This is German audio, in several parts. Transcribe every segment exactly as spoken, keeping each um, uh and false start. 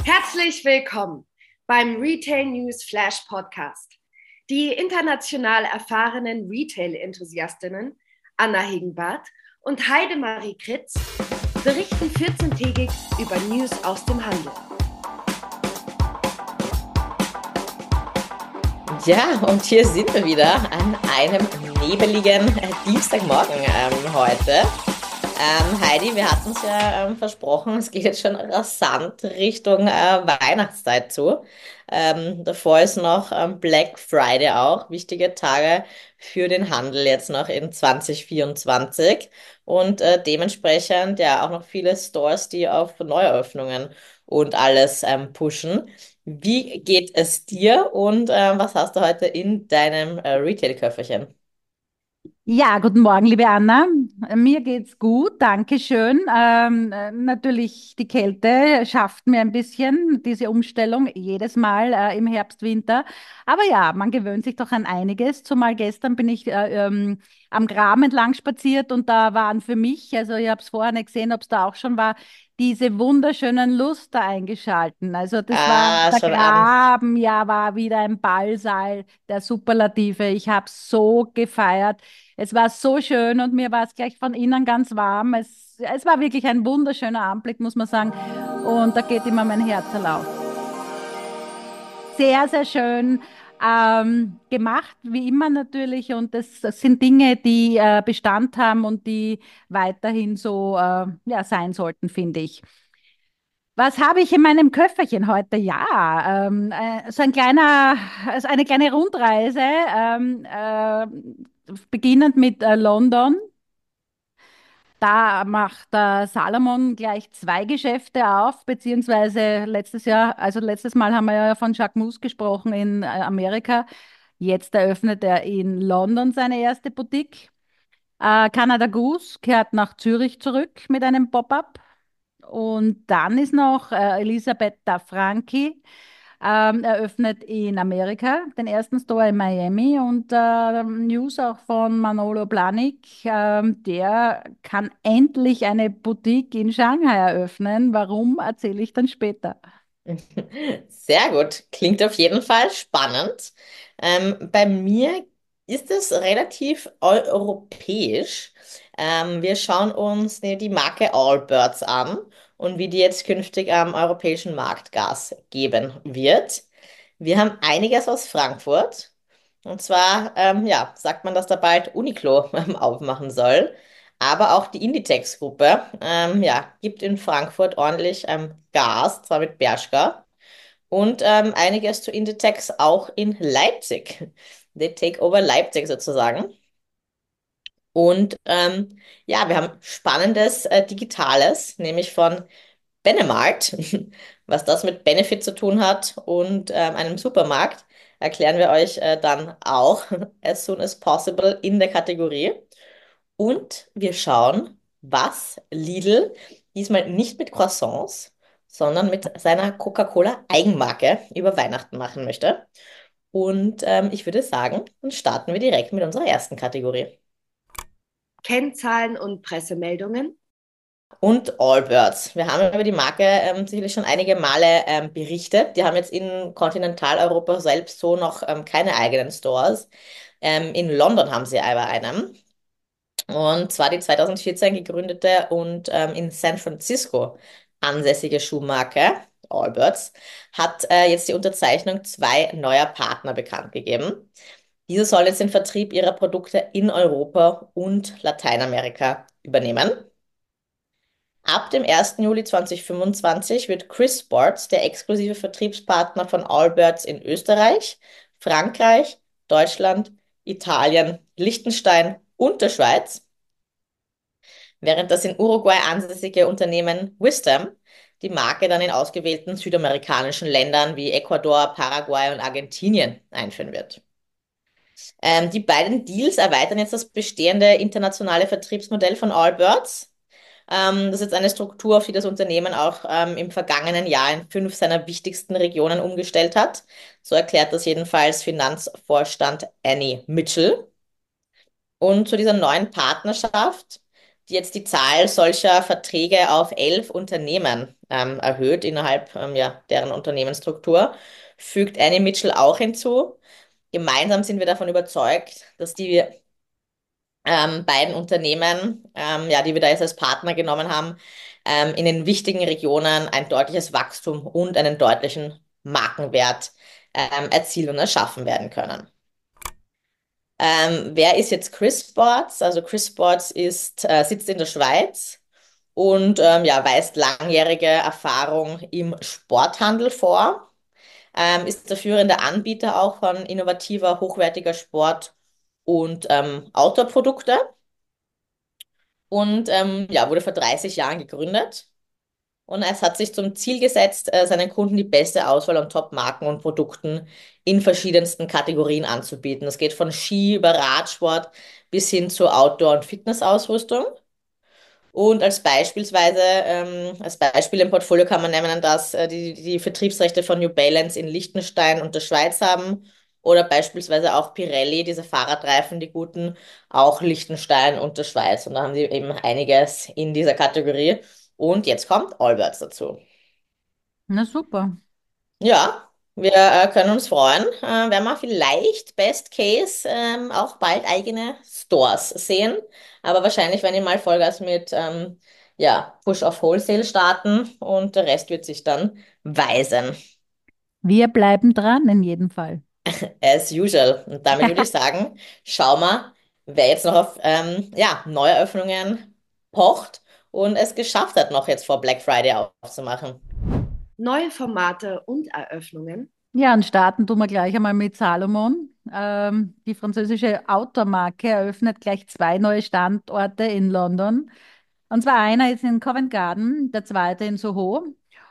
Herzlich willkommen beim Retail News Flash Podcast. Die international erfahrenen Retail-Enthusiastinnen Anna Hegenbarth und Heidemarie Kritz berichten vierzehntägig über News aus dem Handel. Ja, und hier sind wir wieder an einem nebeligen äh, Dienstagmorgen ähm, heute. Ähm, Heidi, wir hatten es ja ähm, versprochen, es geht jetzt schon rasant Richtung äh, Weihnachtszeit zu. Ähm, davor ist noch ähm, Black Friday auch, wichtige Tage für den Handel jetzt noch in zwanzig vierundzwanzig und äh, dementsprechend ja auch noch viele Stores, die auf Neueröffnungen und alles ähm, pushen. Wie geht es dir und äh, was hast du heute in deinem äh, Retail-Köfferchen? Ja, guten Morgen, liebe Anna. Mir geht's gut, danke schön. Ähm, äh, natürlich die Kälte schafft mir ein bisschen diese Umstellung jedes Mal äh, im Herbst, Winter. Aber ja, man gewöhnt sich doch an einiges. Zumal gestern bin ich äh, ähm, am Graben entlang spaziert und da waren für mich, also ich habe es vorher nicht gesehen, ob es da auch schon war, diese wunderschönen Luster eingeschalten. Also das war Ah, der schon an. Graben, ja, war wieder ein Ballsaal der Superlative. Ich habe so gefeiert. Es war so schön und mir war es gleich von innen ganz warm. Es, es war wirklich ein wunderschöner Anblick, muss man sagen. Und da geht immer mein Herz auf. Sehr, sehr schön ähm, gemacht, wie immer natürlich. Und das, das sind Dinge, die äh, Bestand haben und die weiterhin so äh, ja, sein sollten, finde ich. Was habe ich in meinem Köfferchen heute? Ja, ähm, äh, so ein kleiner, also eine kleine Rundreise, ähm, äh, beginnend mit äh, London. Da macht der Salomon gleich zwei Geschäfte auf, beziehungsweise letztes Jahr, also letztes Mal haben wir ja von Jacquemus gesprochen in äh, Amerika. Jetzt eröffnet er in London seine erste Boutique. Äh, Canada Goose kehrt nach Zürich zurück mit einem Pop-up. Und dann ist noch äh, Elisabetta Franchi, ähm, eröffnet in Amerika den ersten Store in Miami und äh, News auch von Manolo Blahnik, ähm, der kann endlich eine Boutique in Shanghai eröffnen. Warum, erzähle ich dann später. Sehr gut, klingt auf jeden Fall spannend. Ähm, bei mir ist es relativ europäisch. Ähm, wir schauen uns die die Marke Allbirds an und wie die jetzt künftig am europäischen Markt Gas geben wird. Wir haben einiges aus Frankfurt. Und zwar, ähm, ja, sagt man, dass da bald Uniqlo ähm, aufmachen soll. Aber auch die Inditex-Gruppe, ähm, ja, gibt in Frankfurt ordentlich ähm, Gas, zwar mit Bershka. Und ähm, einiges zu Inditex auch in Leipzig. They take over Leipzig sozusagen. Und ähm, ja, wir haben spannendes äh, Digitales, nämlich von Benemart. Was das mit Benefit zu tun hat und ähm, einem Supermarkt, erklären wir euch äh, dann auch as soon as possible in der Kategorie. Und wir schauen, was Lidl diesmal nicht mit Croissants, sondern mit seiner Coca-Cola Eigenmarke über Weihnachten machen möchte. Und ähm, ich würde sagen, dann starten wir direkt mit unserer ersten Kategorie. Kennzahlen und Pressemeldungen. Und Allbirds. Wir haben über die Marke ähm, sicherlich schon einige Male ähm, berichtet. Die haben jetzt in Kontinentaleuropa selbst so noch ähm, keine eigenen Stores. Ähm, in London haben sie aber einen. Und zwar die zweitausendvierzehn gegründete und ähm, in San Francisco ansässige Schuhmarke Allbirds hat äh, jetzt die Unterzeichnung zwei neuer Partner bekannt gegeben. Diese soll jetzt den Vertrieb ihrer Produkte in Europa und Lateinamerika übernehmen. Ab dem ersten Juli zweitausendfünfundzwanzig wird Chris Sports der exklusive Vertriebspartner von Allbirds in Österreich, Frankreich, Deutschland, Italien, Liechtenstein und der Schweiz, während das in Uruguay ansässige Unternehmen Wisdom die Marke dann in ausgewählten südamerikanischen Ländern wie Ecuador, Paraguay und Argentinien einführen wird. Ähm, die beiden Deals erweitern jetzt das bestehende internationale Vertriebsmodell von Allbirds. Ähm, das ist jetzt eine Struktur, auf die das Unternehmen auch ähm, im vergangenen Jahr in fünf seiner wichtigsten Regionen umgestellt hat. So erklärt das jedenfalls Finanzvorstand Annie Mitchell. Und zu dieser neuen Partnerschaft, jetzt die Zahl solcher Verträge auf elf Unternehmen ähm, erhöht innerhalb ähm, ja, deren Unternehmensstruktur, fügt Annie Mitchell auch hinzu. Gemeinsam sind wir davon überzeugt, dass die ähm, beiden Unternehmen, ähm, ja, die wir da jetzt als Partner genommen haben, ähm, in den wichtigen Regionen ein deutliches Wachstum und einen deutlichen Markenwert ähm, erzielen und erschaffen werden können. Ähm, wer ist jetzt Chris Sports? Also Chris Sports ist, äh, sitzt in der Schweiz und ähm, ja, weist langjährige Erfahrung im Sporthandel vor, ähm, ist der führende Anbieter auch von innovativer, hochwertiger Sport- und ähm, Outdoor-Produkte und ähm, ja, wurde vor dreißig Jahren gegründet. Und es hat sich zum Ziel gesetzt, äh, seinen Kunden die beste Auswahl an Top-Marken und Produkten in verschiedensten Kategorien anzubieten. Das geht von Ski über Radsport bis hin zur Outdoor- und Fitnessausrüstung. Und als beispielsweise, ähm, als Beispiel im Portfolio kann man nennen, dass äh, die, die Vertriebsrechte von New Balance in Liechtenstein und der Schweiz haben oder beispielsweise auch Pirelli, diese Fahrradreifen, die guten, auch Liechtenstein und der Schweiz. Und da haben sie eben einiges in dieser Kategorie. Und jetzt kommt Allbirds dazu. Na super. Ja, wir äh, können uns freuen, äh, wenn wir vielleicht Best Case ähm, auch bald eigene Stores sehen. Aber wahrscheinlich werden die mal Vollgas mit ähm, ja, Push auf Wholesale starten und der Rest wird sich dann weisen. Wir bleiben dran in jedem Fall. As usual. Und damit würde ich sagen, schau mal, wer jetzt noch auf ähm, ja, Neueröffnungen pocht und es geschafft hat, noch jetzt vor Black Friday aufzumachen. Neue Formate und Eröffnungen. Ja, und starten tun wir gleich einmal mit Salomon. Ähm, die französische Outdoor-Marke eröffnet gleich zwei neue Standorte in London. Und zwar einer ist in Covent Garden, der zweite in Soho.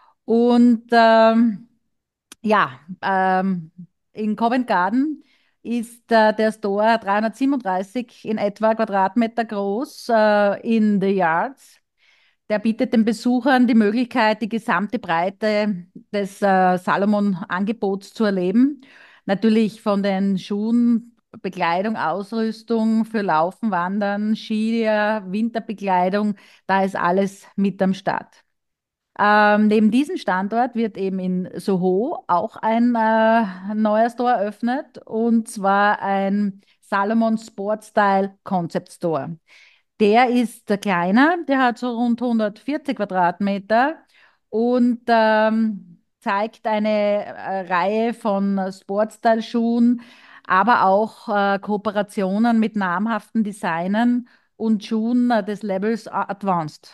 Und ähm, ja, ähm, in Covent Garden ist äh, der Store dreihundertsiebenunddreißig in etwa Quadratmeter groß äh, in The Yards. Der bietet den Besuchern die Möglichkeit, die gesamte Breite des äh, Salomon-Angebots zu erleben. Natürlich von den Schuhen, Bekleidung, Ausrüstung für Laufen, Wandern, Skier, Winterbekleidung, da ist alles mit am Start. Ähm, neben diesem Standort wird eben in Soho auch ein äh, neuer Store eröffnet, und zwar ein Salomon Sportstyle Concept Store. Der ist äh, kleiner, der hat so rund hundertvierzig Quadratmeter und ähm, zeigt eine äh, Reihe von äh, Sportstyle-Schuhen, aber auch äh, Kooperationen mit namhaften Designern und Schuhen äh, des Levels Advanced.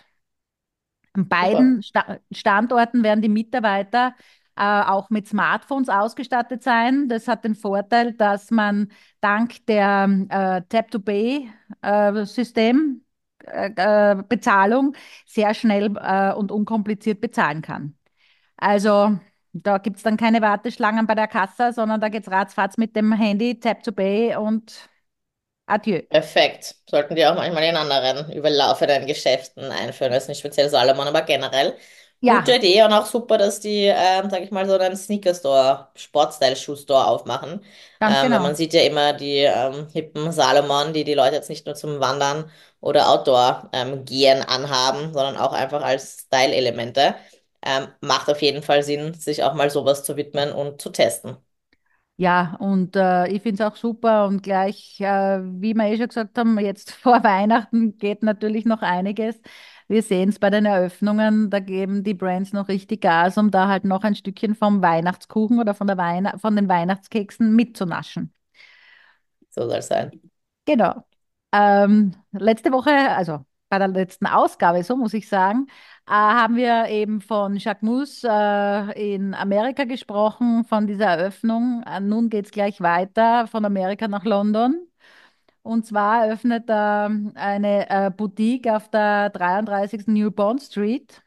An Super. beiden Sta Standorten werden die Mitarbeiter äh, auch mit Smartphones ausgestattet sein. Das hat den Vorteil, dass man dank der äh, Tap-to-Pay-System äh, äh, Bezahlung sehr schnell äh, und unkompliziert bezahlen kann. Also da gibt es dann keine Warteschlangen bei der Kasse, sondern da geht es ratzfatz mit dem Handy, Tap-to-Pay und Adieu. Perfekt. Sollten die auch manchmal in anderen überlaufenden Geschäften einführen. Das ist nicht speziell Salomon, aber generell. Gute Ja, Idee und auch super, dass die, ähm, sag ich mal, so einen Sneaker-Store, Sportstyle-Schuh-Store aufmachen. ganz Ähm, weil man genau. sieht ja immer die ähm, hippen Salomon, die die Leute jetzt nicht nur zum Wandern oder Outdoor ähm, gehen anhaben, sondern auch einfach als Style-Elemente. Ähm, macht auf jeden Fall Sinn, sich auch mal sowas zu widmen und zu testen. Ja, und äh, ich finde es auch super und gleich, äh, wie wir eh schon gesagt haben, jetzt vor Weihnachten geht natürlich noch einiges. Wir sehen es bei den Eröffnungen, da geben die Brands noch richtig Gas, um da halt noch ein Stückchen vom Weihnachtskuchen oder von der Weihn von den Weihnachtskeksen mitzunaschen. So soll es sein. Genau. Ähm, letzte Woche, also bei der letzten Ausgabe, so muss ich sagen, äh, haben wir eben von Jacquemus äh, in Amerika gesprochen, von dieser Eröffnung. Äh, nun geht es gleich weiter von Amerika nach London. Und zwar eröffnet er eine äh, Boutique auf der dreiunddreißigsten New Bond Street.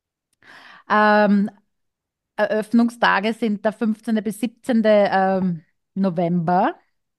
Ähm, Eröffnungstage sind der fünfzehnte bis siebzehnte Ähm, November.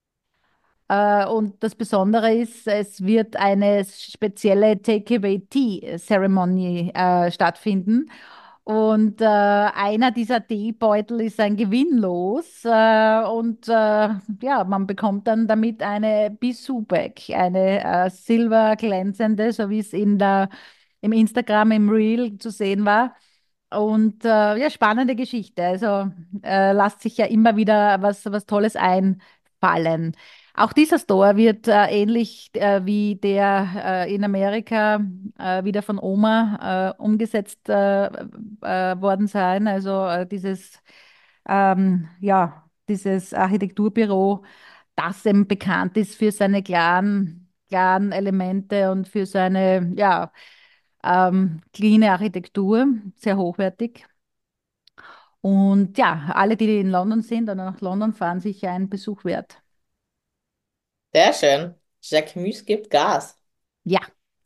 Äh, und das Besondere ist, es wird eine spezielle Takeaway-Tea-Ceremony äh, stattfinden. Und äh, einer dieser Teebeutel ist ein Gewinnlos. Äh, und äh, ja, man bekommt dann damit eine Bissú-Bag, eine äh, silberglänzende, so wie es in der, im Instagram, im Reel zu sehen war. Und äh, ja, spannende Geschichte. Also äh, lasst sich ja immer wieder was, was Tolles einfallen. Auch dieser Store wird äh, ähnlich äh, wie der äh, in Amerika äh, wieder von Oma äh, umgesetzt äh, äh, worden sein. Also äh, dieses, ähm, ja, dieses Architekturbüro, das eben bekannt ist für seine klaren, klaren Elemente und für seine, ja, ähm, cleane Architektur, sehr hochwertig. Und ja, alle, die in London sind oder nach London fahren, sicher einen Besuch wert. Sehr schön. Jacquemus gibt Gas. Ja,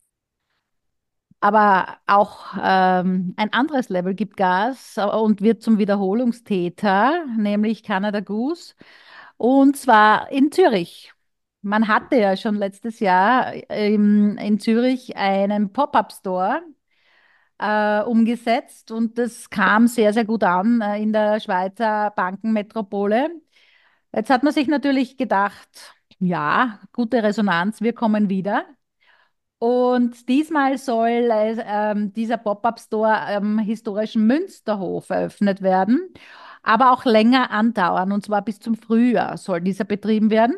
aber auch ähm, ein anderes Level gibt Gas und wird zum Wiederholungstäter, nämlich Canada Goose, und zwar in Zürich. Man hatte ja schon letztes Jahr ähm, in Zürich einen Pop-up-Store äh, umgesetzt und das kam sehr, sehr gut an äh, in der Schweizer Bankenmetropole. Jetzt hat man sich natürlich gedacht, ja, gute Resonanz, wir kommen wieder. Und diesmal soll äh, ähm, dieser Pop-up-Store am historischen Münsterhof eröffnet werden, aber auch länger andauern. Und zwar bis zum Frühjahr soll dieser betrieben werden.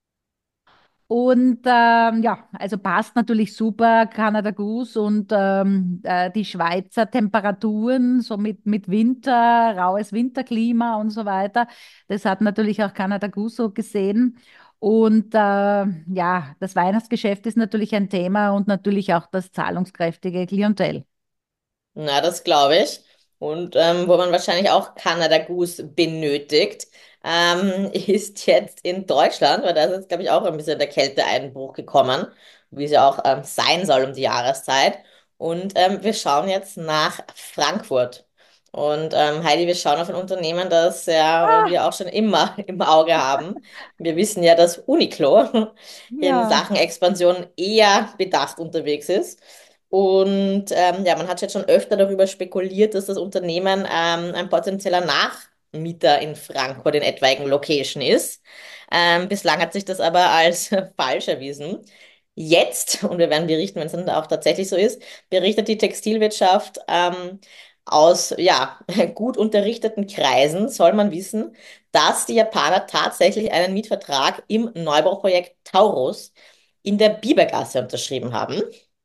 Und ähm, ja, also passt natürlich super, Canada Goose und ähm, äh, die Schweizer Temperaturen, so mit, mit Winter, raues Winterklima und so weiter. Das hat natürlich auch Canada Goose so gesehen. Und äh, ja, das Weihnachtsgeschäft ist natürlich ein Thema und natürlich auch das zahlungskräftige Klientel. Na, das glaube ich. Und ähm, wo man wahrscheinlich auch Canada Goose benötigt, ähm, ist jetzt in Deutschland, weil da ist jetzt, glaube ich, auch ein bisschen der Kälteeinbruch gekommen, wie es ja auch ähm, sein soll um die Jahreszeit. Und ähm, wir schauen jetzt nach Frankfurt. Und ähm, Heidi, wir schauen auf ein Unternehmen, das ja Ah, wir auch schon immer im Auge haben. Wir wissen ja, dass Uniqlo in ja. Sachen Expansion eher bedacht unterwegs ist. Und ähm, ja, man hat jetzt schon öfter darüber spekuliert, dass das Unternehmen ähm, ein potenzieller Nachmieter in Frankfurt in etwaigen Location ist. Ähm, bislang hat sich das aber als falsch erwiesen. Jetzt, und wir werden berichten, wenn es dann auch tatsächlich so ist, berichtet die Textilwirtschaft ähm, aus ja, gut unterrichteten Kreisen, soll man wissen, dass die Japaner tatsächlich einen Mietvertrag im Neubauprojekt Taurus in der Bibergasse unterschrieben haben.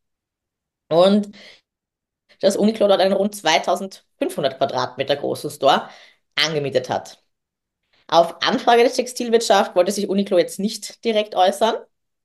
Und dass Uniqlo dort einen rund zweitausendfünfhundert Quadratmeter großen Store angemietet hat. Auf Anfrage der Textilwirtschaft wollte sich Uniqlo jetzt nicht direkt äußern.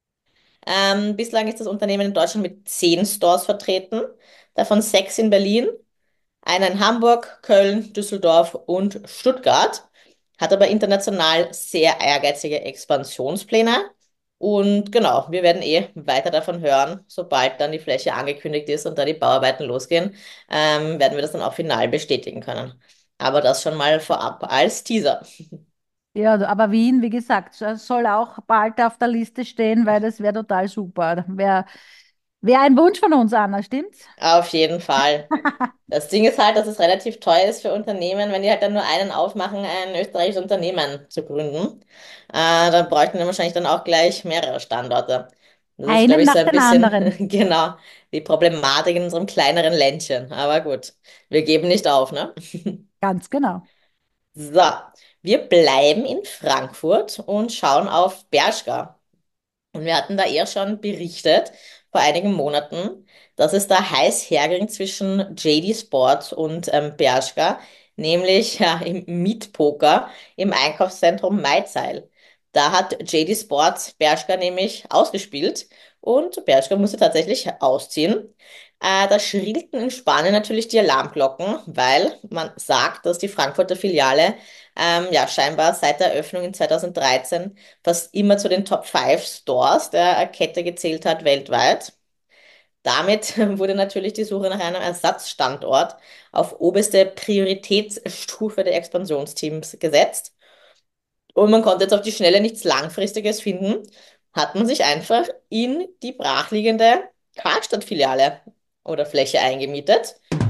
Ähm, bislang ist das Unternehmen in Deutschland mit zehn Stores vertreten, davon sechs in Berlin, einer in Hamburg, Köln, Düsseldorf und Stuttgart, hat aber international sehr ehrgeizige Expansionspläne. Und genau, wir werden eh weiter davon hören, sobald dann die Fläche angekündigt ist und da die Bauarbeiten losgehen, ähm, werden wir das dann auch final bestätigen können. Aber das schon mal vorab als Teaser. Ja, aber Wien, wie gesagt, das soll auch bald auf der Liste stehen, weil das wäre total super. Wäre wär ein Wunsch von uns, Anna, stimmt's? Auf jeden Fall. Das Ding ist halt, dass es relativ teuer ist für Unternehmen, wenn die halt dann nur einen aufmachen, ein österreichisches Unternehmen zu gründen. Äh, dann bräuchten wir wahrscheinlich dann auch gleich mehrere Standorte. Das ist, glaube Einen ich, so nach ein dem bisschen, anderen. genau, die Problematik in unserem kleineren Ländchen. Aber gut, wir geben nicht auf, ne? Ganz genau. So, wir bleiben in Frankfurt und schauen auf Bershka. Und wir hatten da eher schon berichtet, vor einigen Monaten, dass es da heiß herging zwischen J D Sports und ähm, Bershka, nämlich ja, im Mietpoker im Einkaufszentrum Maizeil. Da hat J D Sports Bershka nämlich ausgespielt und Bershka musste tatsächlich ausziehen. Äh, da schrillten in Spanien natürlich die Alarmglocken, weil man sagt, dass die Frankfurter Filiale ähm, ja scheinbar seit der Eröffnung in zweitausenddreizehn fast immer zu den Top fünf Stores der Kette gezählt hat weltweit. Damit wurde natürlich die Suche nach einem Ersatzstandort auf oberste Prioritätsstufe der Expansionsteams gesetzt. Und man konnte jetzt auf die Schnelle nichts Langfristiges finden, hat man sich einfach in die brachliegende Karstadt-Filiale oder Fläche eingemietet.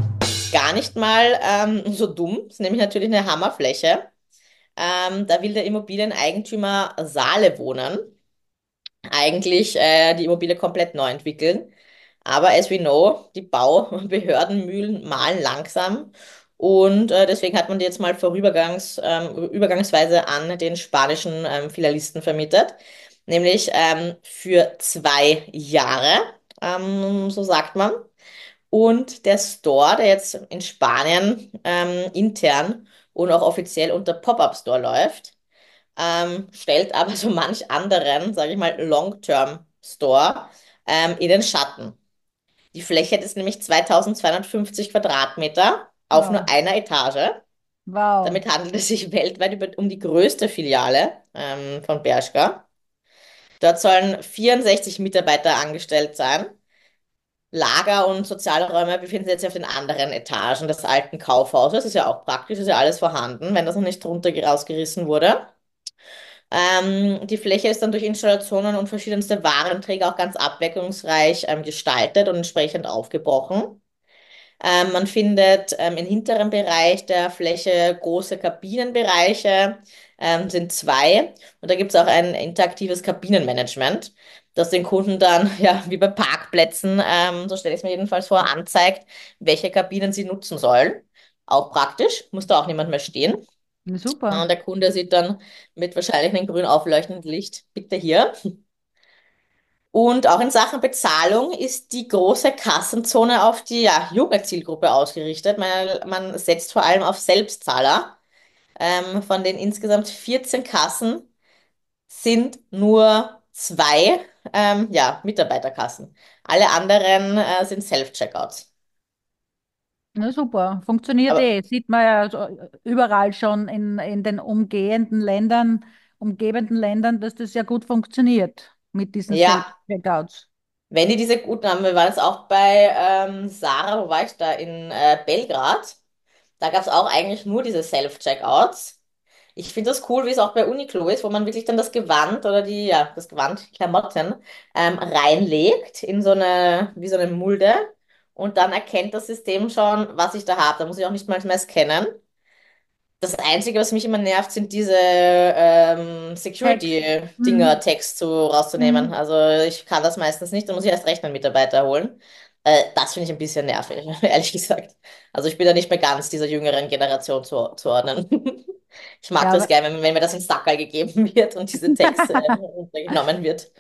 gar nicht mal ähm, so dumm. Das ist nämlich natürlich eine Hammerfläche. Ähm, da will der Immobilieneigentümer Saale wohnen. Eigentlich äh, die Immobilie komplett neu entwickeln. Aber as we know, die Baubehördenmühlen mahlen langsam. Und äh, deswegen hat man die jetzt mal vorübergangs, ähm, übergangsweise an den spanischen ähm, Filialisten vermietet. Nämlich ähm, für zwei Jahre, ähm, so sagt man. Und der Store, der jetzt in Spanien ähm, intern und auch offiziell unter Pop-up-Store läuft, ähm, stellt aber so manch anderen, sage ich mal, Long-Term-Store ähm, in den Schatten. Die Fläche ist nämlich zweitausendzweihundertfünfzig Quadratmeter auf nur Wow. einer Etage. Wow. Damit handelt es sich weltweit über, um die größte Filiale ähm, von Bershka. Dort sollen vierundsechzig Mitarbeiter angestellt sein. Lager und Sozialräume befinden sich jetzt auf den anderen Etagen des alten Kaufhauses. Ist ja auch praktisch, ist ja alles vorhanden, wenn das noch nicht runter rausgerissen wurde. Ähm, die Fläche ist dann durch Installationen und verschiedenste Warenträger auch ganz abwechslungsreich ähm, gestaltet und entsprechend aufgebrochen. Ähm, man findet ähm, im hinteren Bereich der Fläche große Kabinenbereiche, ähm, sind zwei. Und da gibt es auch ein interaktives Kabinenmanagement, das den Kunden dann, ja, wie bei Parkplätzen, ähm, so stelle ich es mir jedenfalls vor, anzeigt, welche Kabinen sie nutzen sollen. Auch praktisch, muss da auch niemand mehr stehen. Ja, Und super. der Kunde sieht dann mit wahrscheinlich einem grün aufleuchtenden Licht, bitte hier. Und auch in Sachen Bezahlung ist die große Kassenzone auf die ja, junge Zielgruppe ausgerichtet. Man, man setzt vor allem auf Selbstzahler. Ähm, von den insgesamt vierzehn Kassen sind nur zwei ähm, ja, Mitarbeiterkassen. Alle anderen äh, sind Self-Checkouts. Ja, super. Funktioniert Aber eh. Sieht man ja so überall schon in, in den umgehenden Ländern, umgebenden Ländern, dass das ja gut funktioniert mit diesen ja, Self-Checkouts. wenn die diese guten haben, wir waren jetzt auch bei ähm, Sarah, wo war ich da? In äh, Belgrad. Da gab es auch eigentlich nur diese Self-Checkouts. Ich finde das cool, wie es auch bei Uniqlo ist, wo man wirklich dann das Gewand oder die, ja, das Gewand, die Klamotten, ähm, reinlegt in so eine, wie so eine Mulde und dann erkennt das System schon, was ich da habe. Da muss ich auch nicht mal mehr scannen. Das Einzige, was mich immer nervt, sind diese ähm, Text. Security-Dinger, Mhm. Text zu, rauszunehmen. Mhm. Also ich kann das meistens nicht, dann muss ich erst recht einen Mitarbeiter holen. Äh, das finde ich ein bisschen nervig, ehrlich gesagt. Also ich bin da nicht mehr ganz dieser jüngeren Generation zu, zuordnen. Ich mag Ja, das aber gerne, wenn, wenn mir das ins Sackerl gegeben wird und diese Text äh, runtergenommen wird.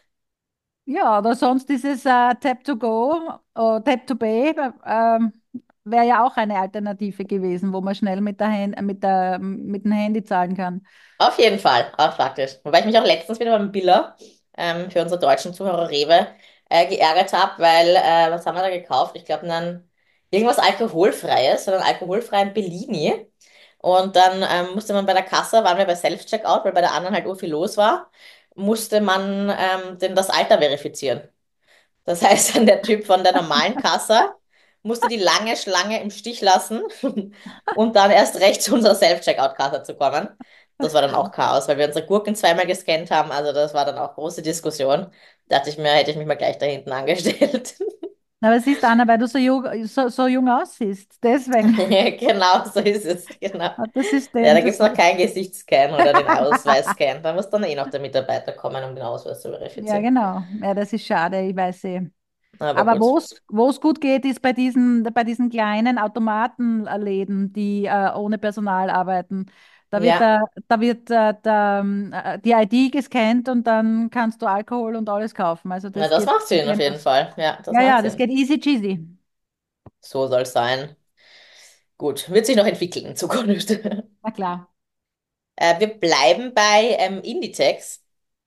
ja, oder sonst dieses äh, Tap to Go, äh, Tap to Pay, äh, ähm, wäre ja auch eine Alternative gewesen, wo man schnell mit der Hand, mit der, mit dem Handy zahlen kann. Auf jeden Fall, auch praktisch. Wobei ich mich auch letztens wieder beim Biller ähm, für unsere deutschen Zuhörer Rewe äh, geärgert habe, weil, äh, was haben wir da gekauft? Ich glaube, dann irgendwas Alkoholfreies, so einen alkoholfreien Bellini. Und dann ähm, musste man bei der Kasse, waren wir bei Self-Checkout, weil bei der anderen halt ur viel los war, musste man ähm, denn das Alter verifizieren. Das heißt, dann der Typ von der normalen Kasse musste die lange Schlange im Stich lassen und dann erst recht zu unserer Self-Checkout-Kasse zu kommen. Das war dann auch Chaos, weil wir unsere Gurken zweimal gescannt haben. Also das war dann auch große Diskussion. Dachte ich mir, hätte ich mich mal gleich da hinten angestellt. Aber siehst du, Anna, weil du so jung, so, so jung aussiehst. Deswegen Genau, so ist es. Genau. hat das Ja, System da gibt das. es noch keinen Gesichtsscan oder den Ausweisscan. Da muss dann eh noch der Mitarbeiter kommen, um den Ausweis zu Ja, verifizieren. genau. Ja, das ist schade, ich weiß eh. Aber Aber wo gut. es wo es gut geht, ist bei diesen, bei diesen kleinen Automatenläden, die äh, ohne Personal arbeiten. Da wird, Ja, äh, da wird äh, der, ähm, äh, die I D gescannt und dann kannst du Alkohol und alles kaufen. Also na, das das geht macht Sinn auf jeden problemlos. Fall. Ja, das Ja, macht ja, das Sinn. geht easy cheesy. So soll es sein. Gut, wird sich noch entwickeln in Zukunft. Na klar. Äh, wir bleiben bei ähm, Inditex.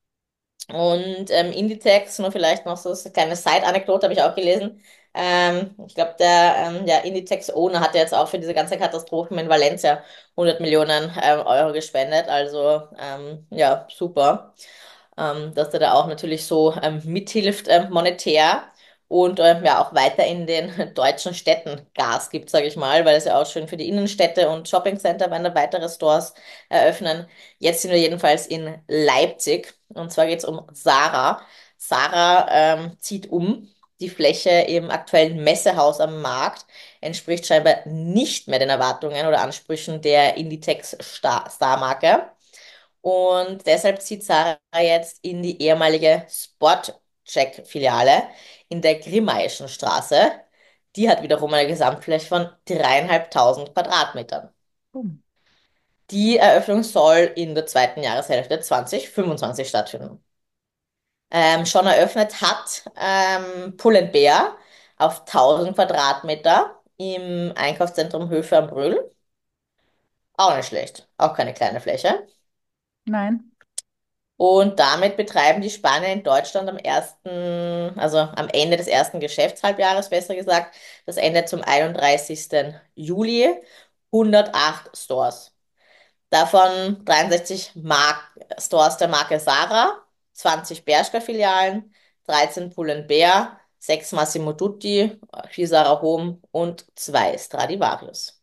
Und ähm, Inditex, nur vielleicht noch so eine kleine Side-Anekdote, habe ich auch gelesen. Ähm, ich glaube, der ähm, ja, Inditex-Owner hat ja jetzt auch für diese ganze Katastrophen in Valencia hundert Millionen ähm, Euro gespendet. Also ähm, ja, super, ähm, dass er da auch natürlich so ähm, mithilft ähm, monetär und ähm, ja auch weiter in den deutschen Städten Gas gibt, sage ich mal, weil es ja auch schön für die Innenstädte und Shoppingcenter werden da weitere Stores eröffnen. Jetzt sind wir jedenfalls in Leipzig und zwar geht es um Sarah. Sarah ähm, zieht um die Fläche im aktuellen Messehaus am Markt entspricht scheinbar nicht mehr den Erwartungen oder Ansprüchen der Inditex-Star-Marke. Und deshalb zieht Zara jetzt in die ehemalige Spot-Check-Filiale in der Grimmaischen Straße. Die hat wiederum eine Gesamtfläche von dreieinhalbtausend Quadratmetern. Boom. Die Eröffnung soll in der zweiten Jahreshälfte zwanzig fünfundzwanzig stattfinden. Ähm, schon eröffnet hat ähm, Pull&Bear Bear auf tausend Quadratmeter im Einkaufszentrum Höfe am Brühl. Auch nicht schlecht. Auch keine kleine Fläche. Nein. Und damit betreiben die Spanier in Deutschland am ersten, also am Ende des ersten Geschäftshalbjahres, besser gesagt, das Ende zum einunddreißigsten Juli, hundertacht Stores. Davon dreiundsechzig Mark Stores der Marke Zara, zwanzig Bershka-Filialen, dreizehn Pull&Bear, sechs Massimo Dutti, vier Zara Home und zwei Stradivarius.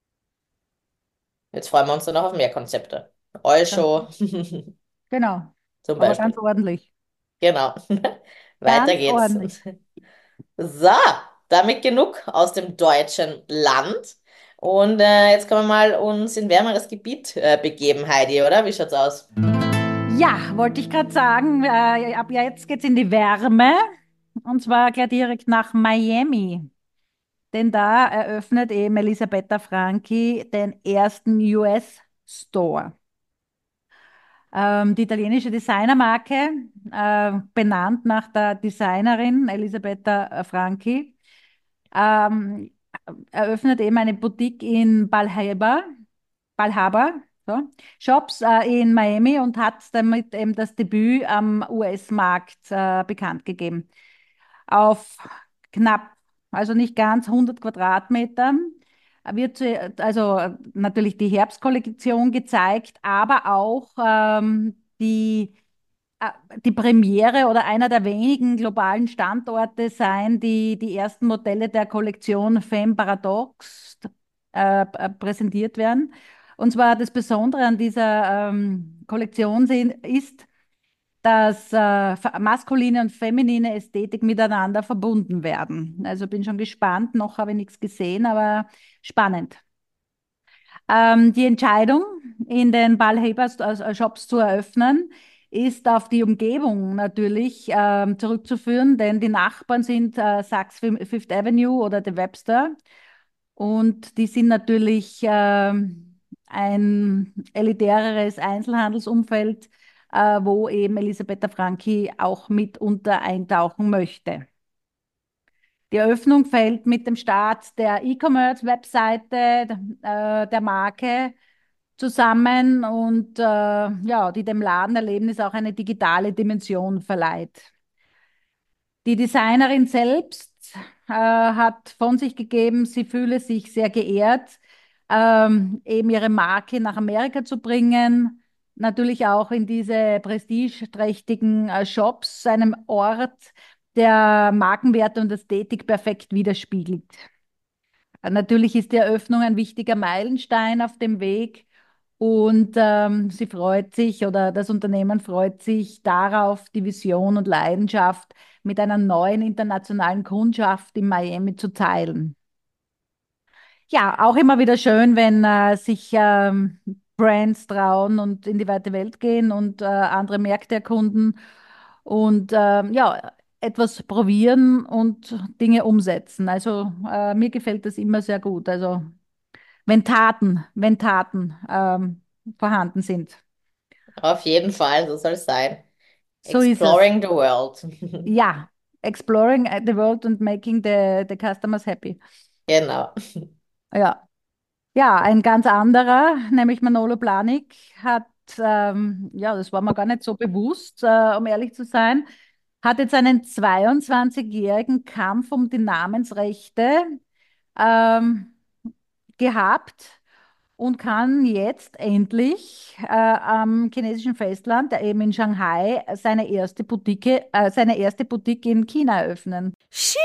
Jetzt freuen wir uns dann noch auf mehr Konzepte. Oil Ganz, Show genau. zum Aber ganz Beispiel. ordentlich. Genau. Weiter Ganz geht's. ordentlich. So, damit genug aus dem deutschen Land. Und äh, jetzt können wir mal uns in wärmeres Gebiet äh, begeben, Heidi, oder? Wie schaut's aus? Ja, wollte ich gerade sagen, äh, ab jetzt geht's in die Wärme. Und zwar gleich direkt nach Miami. Denn da eröffnet eben Elisabetta Franchi den ersten U S-Store. Ähm, die italienische Designermarke, äh, benannt nach der Designerin Elisabetta Franchi, ähm, eröffnet eben eine Boutique in Balhaba, Balhaba, so, Shops äh, in Miami und hat damit eben das Debüt am U S-Markt äh, bekannt gegeben. Auf knapp, also nicht ganz hundert Quadratmetern wird zu- also natürlich die Herbstkollektion gezeigt, aber auch ähm, die äh, die Premiere oder einer der wenigen globalen Standorte sein, die die ersten Modelle der Kollektion Femme Paradox äh, äh, präsentiert werden. Und zwar das Besondere an dieser ähm, Kollektion sind, ist, dass äh, maskuline und feminine Ästhetik miteinander verbunden werden. Also bin schon gespannt, noch habe ich nichts gesehen, aber spannend. Ähm, die Entscheidung, in den Ballhaber-Shops zu eröffnen, ist auf die Umgebung natürlich ähm, zurückzuführen, denn die Nachbarn sind äh, Saks Fifth Avenue oder The Webster und die sind natürlich ähm, ein elitäreres Einzelhandelsumfeld, äh, wo eben Elisabetta Franchi auch mitunter eintauchen möchte. Die Eröffnung fällt mit dem Start der E-Commerce-Webseite äh, der Marke zusammen und äh, ja, die dem Ladenerlebnis auch eine digitale Dimension verleiht. Die Designerin selbst äh, hat von sich gegeben, sie fühle sich sehr geehrt, ähm, eben ihre Marke nach Amerika zu bringen, natürlich auch in diese prestigeträchtigen äh, Shops, einem Ort, der Markenwerte und Ästhetik perfekt widerspiegelt. Äh, Natürlich ist die Eröffnung ein wichtiger Meilenstein auf dem Weg und ähm, sie freut sich oder das Unternehmen freut sich darauf, die Vision und Leidenschaft mit einer neuen internationalen Kundschaft in Miami zu teilen. Ja, auch immer wieder schön, wenn äh, sich ähm, Brands trauen und in die weite Welt gehen und äh, andere Märkte erkunden und ähm, ja, etwas probieren und Dinge umsetzen. Also äh, mir gefällt das immer sehr gut. Also wenn Taten, wenn Taten ähm, vorhanden sind. Auf jeden Fall, so soll es sein. So ist es. Exploring the world. Ja, exploring the world and making the, the customers happy. Genau. Ja. Ja, ein ganz anderer, nämlich Manolo Blahnik, hat, ähm, ja, das war mir gar nicht so bewusst, äh, um ehrlich zu sein, hat jetzt einen zweiundzwanzigjährigen Kampf um die Namensrechte ähm, gehabt und kann jetzt endlich äh, am chinesischen Festland, der eben in Shanghai, seine erste Boutique, äh, seine erste Boutique in China eröffnen.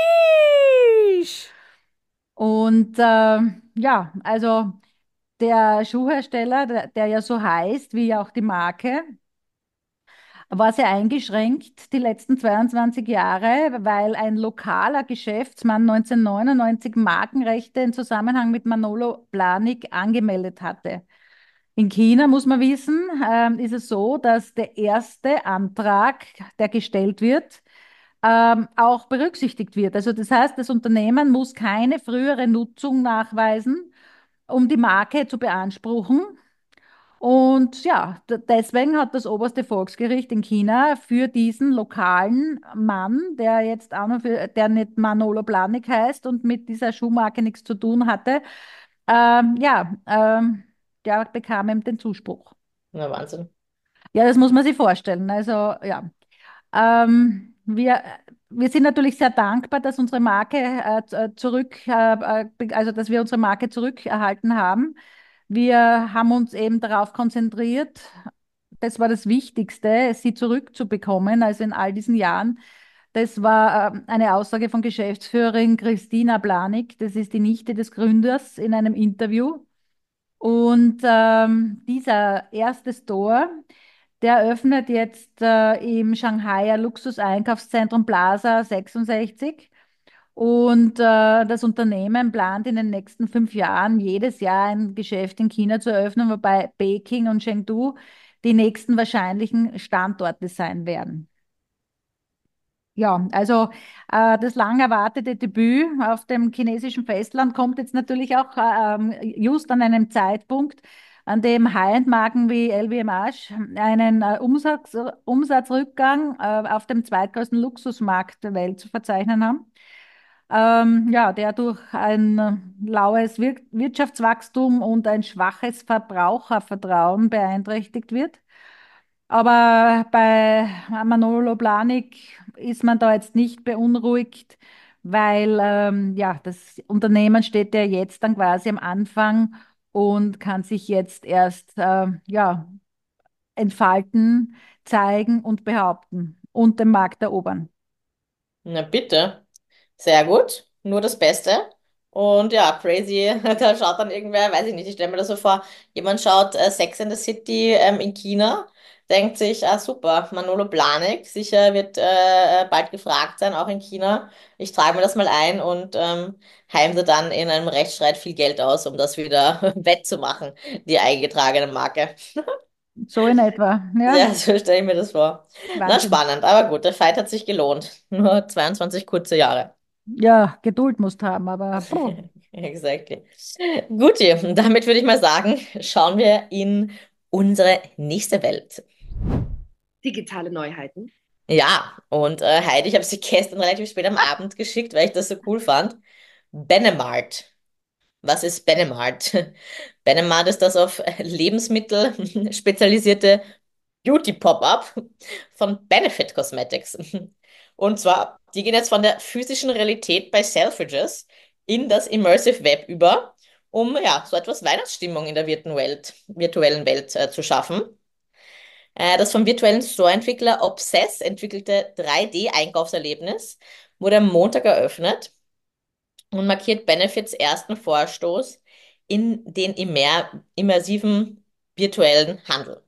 Sheesh! Und äh, ja, also der Schuhhersteller, der, der ja so heißt, wie auch die Marke, war sehr eingeschränkt die letzten zweiundzwanzig Jahre, weil ein lokaler Geschäftsmann neunzehnhundertneunundneunzig Markenrechte im Zusammenhang mit Manolo Blahnik angemeldet hatte. In China, muss man wissen, ähm, ist es so, dass der erste Antrag, der gestellt wird, ähm, auch berücksichtigt wird. Also das heißt, das Unternehmen muss keine frühere Nutzung nachweisen, um die Marke zu beanspruchen. Und ja, d- deswegen hat das oberste Volksgericht in China für diesen lokalen Mann, der jetzt auch noch für, der nicht Manolo Blahnik heißt und mit dieser Schuhmarke nichts zu tun hatte, ähm, ja, ähm, der bekam eben den Zuspruch. Na, Wahnsinn. Ja, das muss man sich vorstellen. Also ja, ähm, wir, wir sind natürlich sehr dankbar, dass unsere Marke äh, z- äh, zurück, äh, äh, be- also dass wir unsere Marke zurückerhalten haben. Wir haben uns eben darauf konzentriert, das war das Wichtigste, sie zurückzubekommen, also in all diesen Jahren. Das war ähm, eine Aussage von Geschäftsführerin Christina Blanik, das ist die Nichte des Gründers in einem Interview. Und ähm, dieser erste Store, der öffnet jetzt äh, im Shanghaier Luxus-Einkaufszentrum Plaza sechsundsechzig. Und äh, das Unternehmen plant in den nächsten fünf Jahren jedes Jahr ein Geschäft in China zu eröffnen, wobei Peking und Chengdu die nächsten wahrscheinlichen Standorte sein werden. Ja, also äh, das lang erwartete Debüt auf dem chinesischen Festland kommt jetzt natürlich auch äh, ähm, just an einem Zeitpunkt, an dem High-End-Marken wie L V M H einen äh, Umsatz, Umsatzrückgang äh, auf dem zweitgrößten Luxusmarkt der Welt zu verzeichnen haben. Ähm, ja, der durch ein äh, laues Wir Wirtschaftswachstum und ein schwaches Verbrauchervertrauen beeinträchtigt wird. Aber bei Manolo Blahnik ist man da jetzt nicht beunruhigt, weil ähm, ja, das Unternehmen steht ja jetzt dann quasi am Anfang und kann sich jetzt erst äh, ja, entfalten, zeigen und behaupten und den Markt erobern. Na bitte. Sehr gut. Nur das Beste. Und ja, crazy. Da schaut dann irgendwer, weiß ich nicht, ich stelle mir das so vor, jemand schaut äh, Sex and the City ähm, in China, denkt sich, ah super, Manolo Blahnik, sicher wird äh, äh, bald gefragt sein, auch in China. Ich trage mir das mal ein und ähm, heimse dann in einem Rechtsstreit viel Geld aus, um das wieder wettzumachen, die eingetragene Marke. So in etwa, ja, Ja, so stelle ich mir das vor. Na, Wahnsinn. spannend, aber gut, der Fight hat sich gelohnt. Nur zweiundzwanzig kurze Jahre. Ja, Geduld musst haben, aber puh. Exactly. Guti, damit würde ich mal sagen, schauen wir in unsere nächste Welt. Digitale Neuheiten. Ja, und äh, Heidi, ich habe sie gestern relativ spät am Abend geschickt, weil ich das so cool fand. Benemart. Was ist Benemart? Benemart ist das auf Lebensmittel spezialisierte Beauty-Pop-up von Benefit Cosmetics. Und zwar, die gehen jetzt von der physischen Realität bei Selfridges in das Immersive Web über, um ja so etwas Weihnachtsstimmung in der virtuellen Welt, virtuellen Welt äh, zu schaffen. Äh, das vom virtuellen Store-Entwickler Obsess entwickelte drei D-Einkaufserlebnis wurde am Montag eröffnet und markiert Benefits ersten Vorstoß in den immer immersiven virtuellen Handel.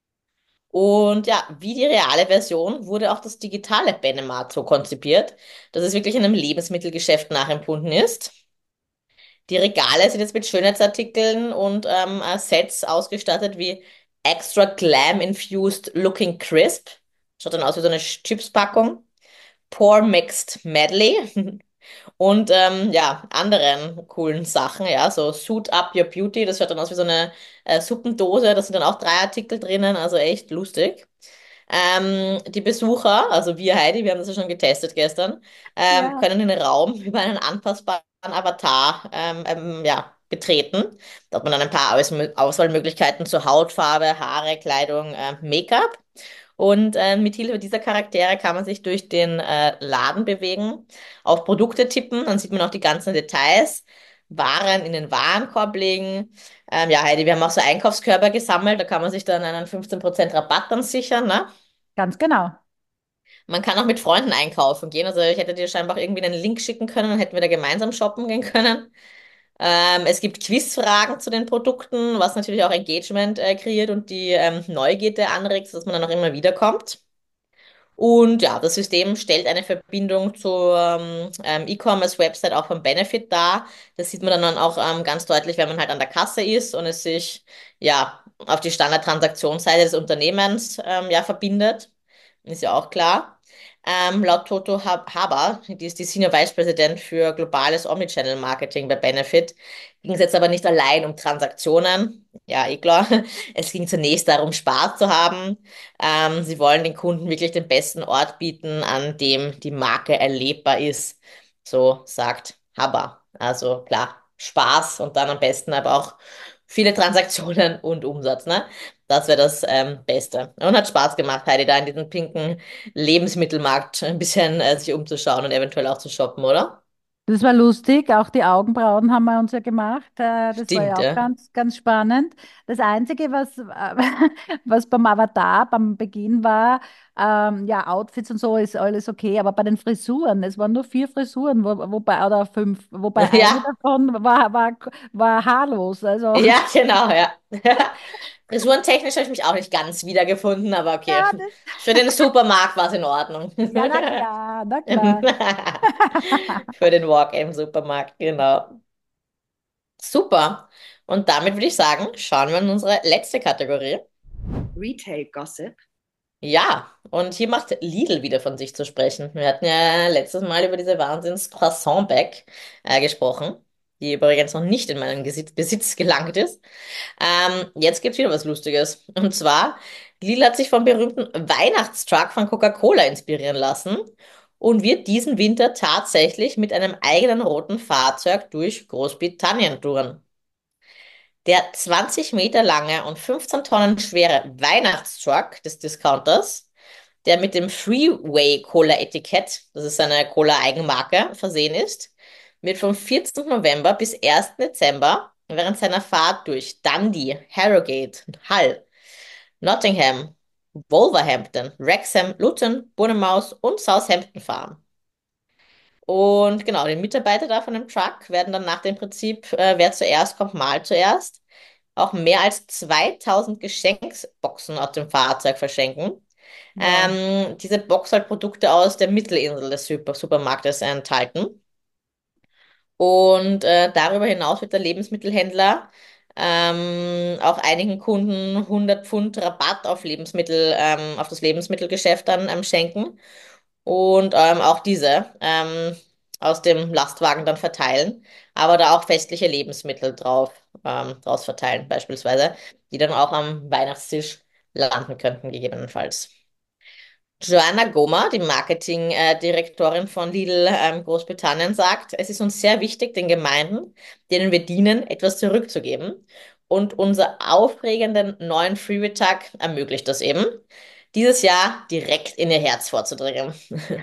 Und ja, wie die reale Version wurde auch das digitale Benemart so konzipiert, dass es wirklich einem Lebensmittelgeschäft nachempfunden ist. Die Regale sind jetzt mit Schönheitsartikeln und ähm, äh, Sets ausgestattet wie Extra Glam Infused Looking Crisp. Schaut dann aus wie so eine Chipspackung. Pour Mixed Medley. Und ähm, ja, anderen coolen Sachen, ja, so Suit Up Your Beauty, das schaut dann aus wie so eine äh, Suppendose, da sind dann auch drei Artikel drinnen, also echt lustig. Ähm, die Besucher, also wir Heidi, wir haben das ja schon getestet gestern, ähm, Ja. können den Raum über einen anpassbaren Avatar ähm, ähm, ja, betreten. Da hat man dann ein paar Aus Auswahlmöglichkeiten zur Hautfarbe, Haare, Kleidung, äh, Make-up. Und äh, mit Hilfe dieser Charaktere kann man sich durch den äh, Laden bewegen, auf Produkte tippen, dann sieht man auch die ganzen Details, Waren in den Warenkorb legen. Ähm, ja, Heidi, wir haben auch so Einkaufskörper gesammelt, da kann man sich dann einen fünfzehn Prozent Rabatt dann sichern, ne? Ganz genau. Man kann auch mit Freunden einkaufen gehen. Also ich hätte dir scheinbar auch irgendwie einen Link schicken können, dann hätten wir da gemeinsam shoppen gehen können. Ähm, es gibt Quizfragen zu den Produkten, was natürlich auch Engagement äh, kreiert und die ähm, Neugierde anregt, dass man dann auch immer wieder kommt. Und ja, das System stellt eine Verbindung zur ähm, E-Commerce-Website auch von Benefit dar. Das sieht man dann auch ähm, ganz deutlich, wenn man halt an der Kasse ist und es sich ja auf die Standardtransaktionsseite des Unternehmens ähm, ja verbindet. Ist ja auch klar. Ähm, laut Toto Hab- Haber, die ist die Senior Vice President für globales Omnichannel Marketing bei Benefit, ging es jetzt aber nicht allein um Transaktionen. Ja, eh klar. Es ging zunächst darum, Spaß zu haben. Ähm, sie wollen den Kunden wirklich den besten Ort bieten, an dem die Marke erlebbar ist. So sagt Haber. Also klar, Spaß und dann am besten aber auch viele Transaktionen und Umsatz, ne? Das wäre das ähm, Beste. Und hat Spaß gemacht, Heidi, da in diesem pinken Lebensmittelmarkt ein bisschen äh, sich umzuschauen und eventuell auch zu shoppen, oder? Das war lustig, auch die Augenbrauen haben wir uns ja gemacht. äh, Das war Stimmt, ja auch ja. ganz, ganz spannend. Das Einzige, was, äh, was beim Avatar beim Beginn war, ähm, ja, Outfits und so ist alles okay, aber bei den Frisuren, es waren nur vier Frisuren, wo, wobei, oder fünf, wobei eine Ja, davon war, war, war haarlos. Also, ja, genau, ja. Frisurentechnisch habe ich mich auch nicht ganz wiedergefunden, aber okay. ja, das, Für den Supermarkt war es in Ordnung. ja, na klar, na klar. Für den Walk im Supermarkt, genau. Super. Und damit würde ich sagen, schauen wir in unsere letzte Kategorie. Retail Gossip. Ja, und hier macht Lidl wieder von sich zu sprechen. Wir hatten ja letztes Mal über diese Wahnsinns-Croissant-Bag äh, gesprochen, die übrigens noch nicht in meinen Gesitz Besitz gelangt ist. Ähm, jetzt gibt's wieder was Lustiges. Und zwar, Lidl hat sich vom berühmten Weihnachtstruck von Coca-Cola inspirieren lassen und wird diesen Winter tatsächlich mit einem eigenen roten Fahrzeug durch Großbritannien touren. Der zwanzig Meter lange und fünfzehn Tonnen schwere Weihnachtstruck des Discounters, der mit dem Freeway Cola Etikett, das ist eine Cola-Eigenmarke, versehen ist, wird vom vierzehnten November bis ersten Dezember während seiner Fahrt durch Dundee, Harrogate, Hull, Nottingham, Wolverhampton, Wrexham, Luton, Bournemouth und Southampton fahren. Und genau, die Mitarbeiter da von dem Truck werden dann nach dem Prinzip, äh, wer zuerst kommt, mal zuerst, auch mehr als zweitausend Geschenksboxen aus dem Fahrzeug verschenken. Wow. Ähm, diese Box hat Produkte aus der Mittelinsel des Super Supermarktes enthalten. Und äh, darüber hinaus wird der Lebensmittelhändler ähm, auch einigen Kunden hundert Pfund Rabatt auf Lebensmittel, ähm, auf das Lebensmittelgeschäft dann ähm, schenken und ähm, auch diese ähm, aus dem Lastwagen dann verteilen, aber da auch festliche Lebensmittel drauf, ähm, draus verteilen, beispielsweise, die dann auch am Weihnachtstisch landen könnten, gegebenenfalls. Joanna Goma, die Marketingdirektorin von Lidl ähm, Großbritannien, sagt, es ist uns sehr wichtig, den Gemeinden, denen wir dienen, etwas zurückzugeben. Und unser aufregenden neuen Freebie-Tag ermöglicht das eben, dieses Jahr direkt in ihr Herz vorzudringen.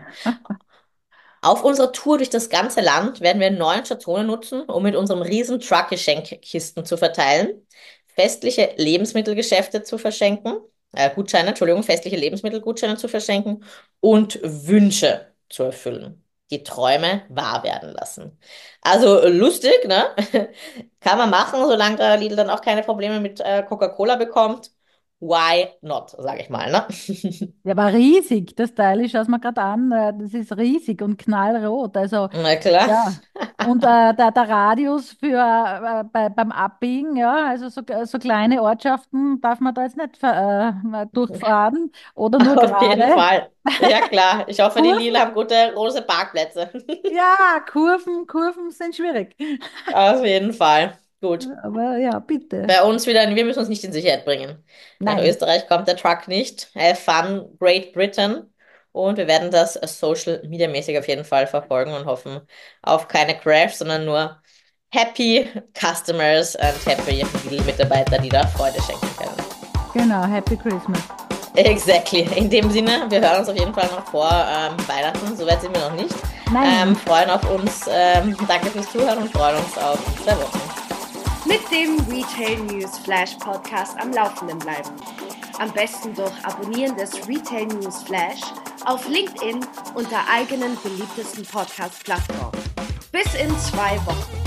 Auf unserer Tour durch das ganze Land werden wir neun Stationen nutzen, um mit unserem riesen Truck Geschenkkisten zu verteilen, festliche Lebensmittelgeschäfte zu verschenken, äh, Gutscheine, Entschuldigung, festliche Lebensmittelgutscheine zu verschenken und Wünsche zu erfüllen. Die Träume wahr werden lassen. Also lustig, ne? Kann man machen, solange der Lidl dann auch keine Probleme mit äh, Coca-Cola bekommt. Why not, sage ich mal, ne? Der war riesig, das Teil, ich schaue es mir gerade an, äh, das ist riesig und knallrot. Also, Na klar. ja. Und äh, der, der Radius für, äh, bei, beim Abbiegen, ja, also so, so kleine Ortschaften darf man da jetzt nicht ver, äh, durchfahren oder nur Auf jeden gerade. Fall. Ja, klar. Ich hoffe, die Lila Kurven, haben gute große Parkplätze. ja, Kurven, Kurven sind schwierig. Auf jeden Fall. Gut. Aber ja, bitte. Bei uns wieder, wir müssen uns nicht in Sicherheit bringen. Nach Nein, Österreich kommt der Truck nicht. Have fun, Great Britain. Und wir werden das Social Media mäßig auf jeden Fall verfolgen und hoffen auf keine Crash, sondern nur happy Customers und happy Mitarbeiter, die da Freude schenken können. genau, Happy Christmas. Exactly. In dem Sinne, wir hören uns auf jeden Fall noch vor ähm, Weihnachten. Soweit sind wir noch nicht. Ähm, Nein, freuen auf uns. Ähm, danke fürs Zuhören und freuen uns auf zwei Wochen. Mit dem Retail News Flash Podcast am Laufenden bleiben. Am besten durch Abonnieren des Retail News Flash auf LinkedIn und der eigenen beliebtesten Podcast-Plattform. Bis in zwei Wochen.